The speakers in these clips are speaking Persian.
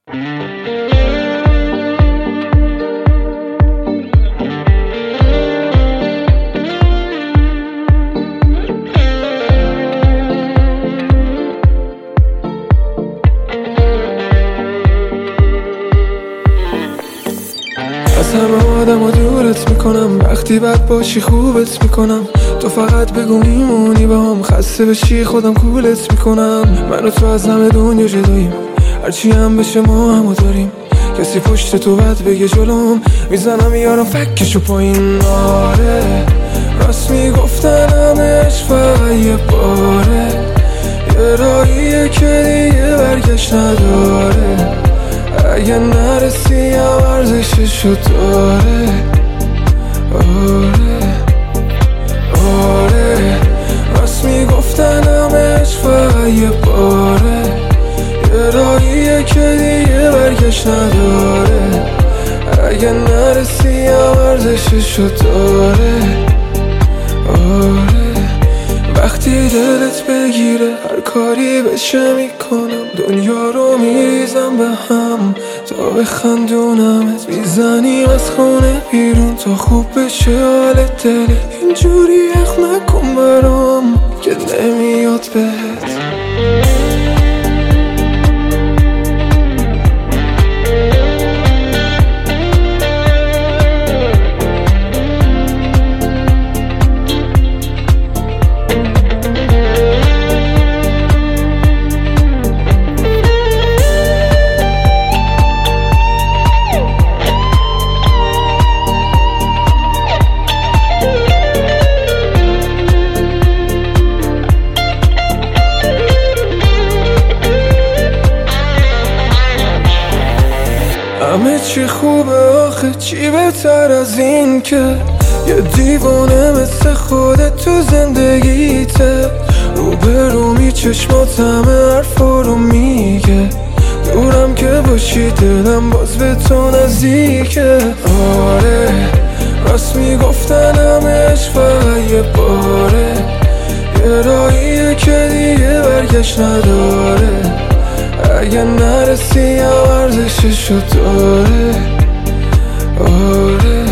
از همه آدم ها دورت میکنم، وقتی بد باشی خوبت میکنم. تو فقط بگو میمونی با هم، خسته بشی خودم کولت میکنم. من و تو از همه دنیا جداییم، هرچی هم بشه ما همو داریم. کسی پشت تو بد بگه جلوم، میزنم یارم فکشو پایین. آره راست میگفتن همش فقط یه باره، یه راهیه که دیگه برگشت نداره. اگه نرسی هم ارزششو داره. آره آره راست میگفتن همش فقط یه باره، یه راهیه که دیگه برگشت نداره. اگه نرسی هم ارزششو داره. آره وقتی دلت بگیره هر کاری بشه میکنم، دنیا رو میریزم به هم تا بخندونمت. میزنیم از خونه بیرون تا خوب بشه حال دلت. اینجوری اخ نکن برام که نمیاد بهت. همه چی خوبه آخه، چی بهتر از این که یه دیوانه مثل خودت تو زندگیته. روبرومی چشمات همه حرفا رو میگه، دورم که باشی دلم باز به تو نزدیکه. آره راست میگفتن همش فقط یه باره، یه راهیه که دیگه برگشت نداره. اگه نرسی هم ارزششو داره. آره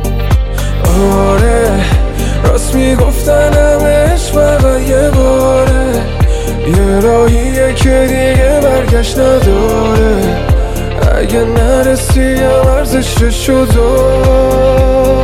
آره راست میگفتن همش فقط یه باره، یه راهیه که دیگه برگشت نداره. اگه نرسی هم ارزششو داره.